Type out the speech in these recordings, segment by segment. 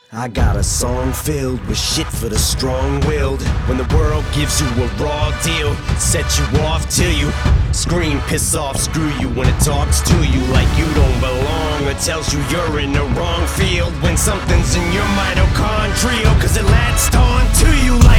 I got a song filled with shit for the strong-willed. When the world gives you a raw deal, set you off till you scream, piss off, screw you. When it talks to you like you don't belong, or tells you you're in the wrong field. When something's in your mitochondria, cause it latched on to you like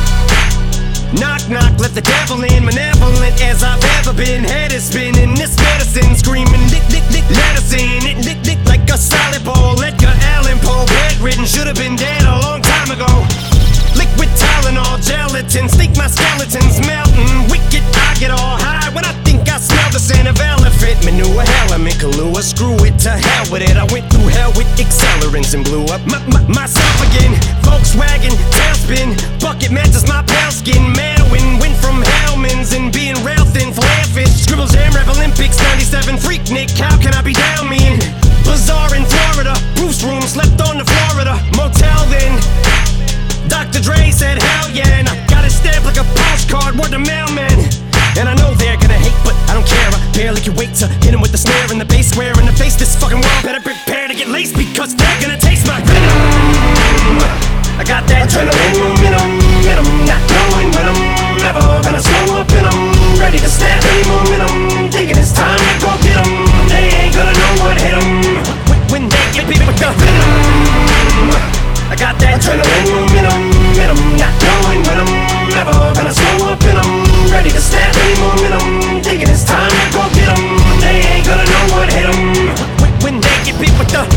knock, knock, let the devil in. Malevolent as I've ever been. Head is spinning, this medicine screaming, lick, lick, lick, let us in. It lick, lick like a solid ball. Edgar Allan Poe, bedridden, should've been dead a long time ago. Liquid Tylenol, gelatin, think my skeleton's melting. Wicked, I get all high when I think I smell the scent of elephant manure. Element Kahlua, screw it, to hell with it. I went through hell with accelerants and blew up myself again. Volkswagen, tailspin, bucket matches my pale skin. Manwin, went from Hellman's and being rail thin, flare fish. Scribble Jam, Rev Olympics, 97, Freak Nick, how can I be down me in? Bazaar in Florida, Bruce room, slept on the Florida motel then. Dr. Dre said hell yeah, and I got it stamped like a postcard, word to mailman. And I know they're gonna hate, but I don't care. I barely can wait to hit him with the snare and the bass square in the face. This fucking world better prepare to get laced, because they're gonna taste my venom. I got that adrenaline momentum, not knowing when I'm ever gonna slow up in 'em. Ready to snap any momentum, thinking it's time to go get 'em. They ain't gonna know what hit 'em when they get me with the venom. I got that adrenaline momentum, not knowing when I'm ever gonna slow up in 'em. Ready to snap any momentum, thinking it's time to go get 'em. They ain't gonna know what hit 'em when they get beat with the.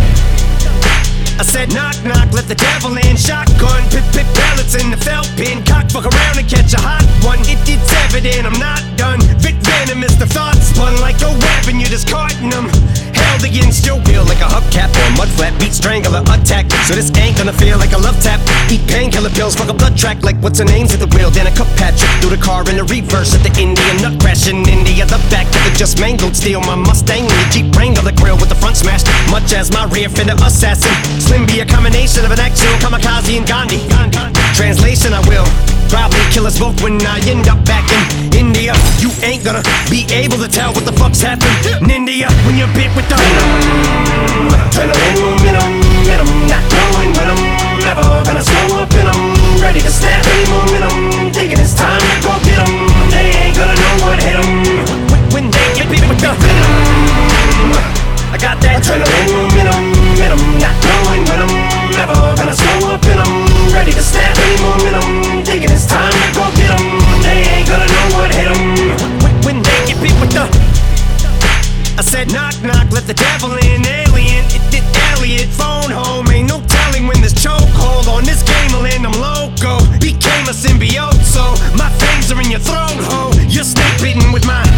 I said knock, knock, let the devil in. Shotgun, pit pellets in the felt pin. Cock, fuck around and catch a hot one. It's evident I'm not done. Vic venomous, the thoughts spun like a weapon. You're discarding them. Held against your will like a hubcap or a mud flat. Beat strangler attack, so this ain't gonna feel like a love tap. Eat painkiller pills, fuck a blood track like what's her name's at the wheel. Then a cup Patrick through the car in the reverse at the Indian nut crash in India. The back of the just mangled steel. My Mustang and the Jeep Wrangler, the grill with the front smashed. Much as my rear fender assassin. Slim be a combination of an actual kamikaze and Gandhi. Translation, I will probably kill us both when I end up back in India. You ain't gonna be able to tell what the fuck's happened in India when you're bit with the adrenaline momentum, not knowing when I'm ever gonna slow up in 'em. Ready to snap any momentum, thinking it's time to go get 'em. They ain't gonna know what hit 'em when they get bit with the venom. I got that adrenaline momentum, not knowing when I'm ever gonna slow up in 'em. Ready to snap any momentum, thinking it's time to go get 'em. They ain't gonna know what hit 'em when they get beat with the. I said knock, knock, let the devil in. Alien, it Elliot, phone home. Ain't no telling when this chokehold on this game will end. I'm loco, became a symbiote, so my fangs are in your throat, ho. You're snake bitten with my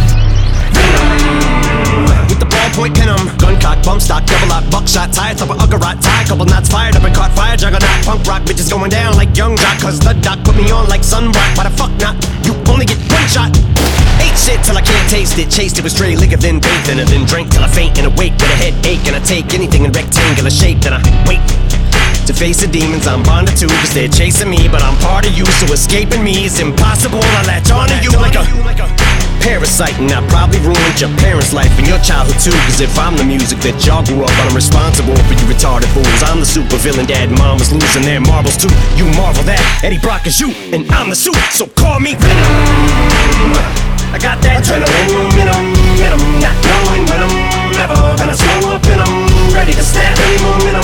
with the ballpoint pin 'em. Gun cock, bump stock, double lock, buckshot, tire top of Uggarot, tie, couple knots fired up and caught fire, juggernaut, punk rock, bitches going down like young jock, cause the doc put me on like sunrock. Why the fuck not? You only get one shot. Ate shit till I can't taste it, chased it with stray liquor, then bathed in it, then drank till I faint and awake with a headache, and I take anything in rectangular shape, then I wait to face the demons I'm bonded to, cause they're chasing me, but I'm part of you, so escaping me is impossible. I latch onto you like a parasite, and I probably ruined your parents' life and your childhood too, cause if I'm the music that y'all grew up on, I'm responsible for you retarded fools. I'm the super villain, dad and mom was losing their marbles too. You marvel that Eddie Brock is you, and I'm the suit, so call me Venom. I got that adrenaline momentum, not knowing when I'm ever gonna slow up in 'em. Ready to snap any momentum.